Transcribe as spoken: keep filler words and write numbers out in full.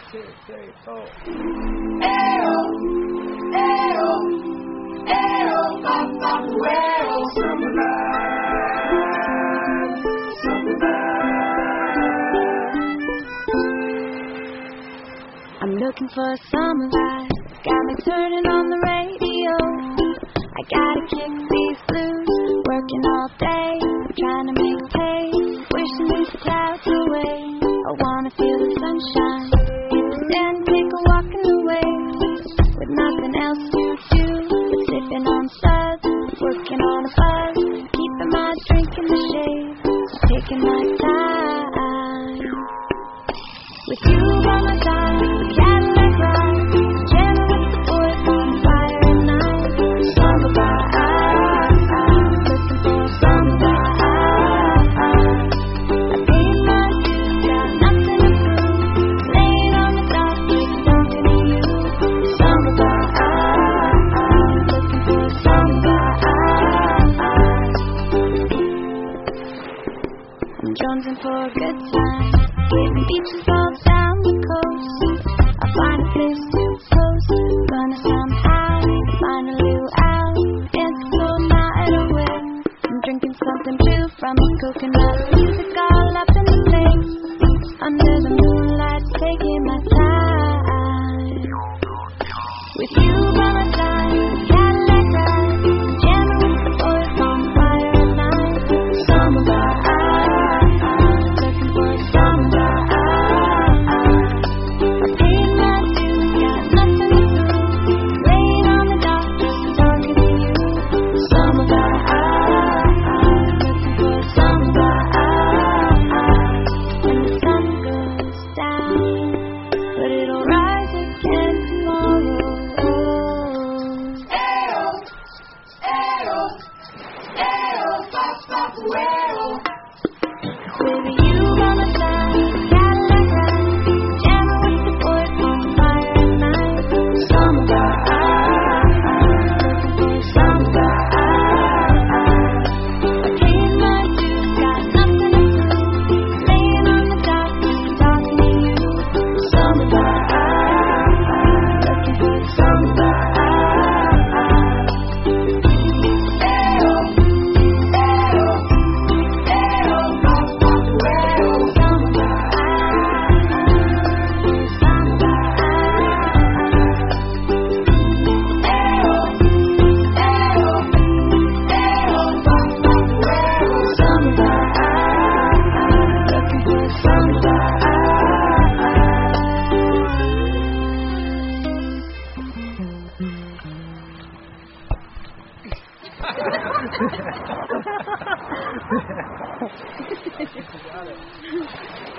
two, three, four. Ayo, ayo, ayo, pop, pop, ayo. Summer night, summer night. I'm looking for a summer vibe. Got me turning on the radio. I gotta kick these blues. Working all day, trying to make pay. Wishing these clouds away. I wanna feel the sunshine. Hit the sand, take a walk in the waves. With nothing else to do, sipping on suds, working on a buzz, keeping my drink in the shade, taking my time. With you by my side, Cadillac ride, jamming with the boys on fire at night. Summer vibe, looking for a summer vibe. I paid my dues, got nothing to prove. Laying on the dock, just talking to you. Summer vibe, looking for a summer vibe. I'm jonesing for a good time, hitting beaches all down the coast. I'll find a place to post, gonna somehow find a little out, dance the whole night away. I'm drinking something blue from a coconut, music all up in the flames, under the moonlight, taking my time. With you by my side, Cadillac ride, jamming with the boys on fire at night. Summer vibe, looking for a summer vibe. I paid my dues, got nothing to prove. Laying on the dock, just talking to you. Summer vibe, looking for a summer vibe. When the sun goes down, but it'll rise again tomorrow. Ayo, ayo, ayo, pop, pop, ayo. With you by my side, Cadillac ride, jamming with the boys on fire at night. Summer vibe, looking for a summer vibe. I paid my dues, got nothing to prove. Laying on the dock, just talking to you. Summer vibe, looking for a summer vibe. Ayo, ayo, ayo, pop, pop, ayo. Summer vibe, summer vibe. Ayo, ayo, ayo, pop, pop, ayo. Summer vibe, looking for a summer vibe. Got it.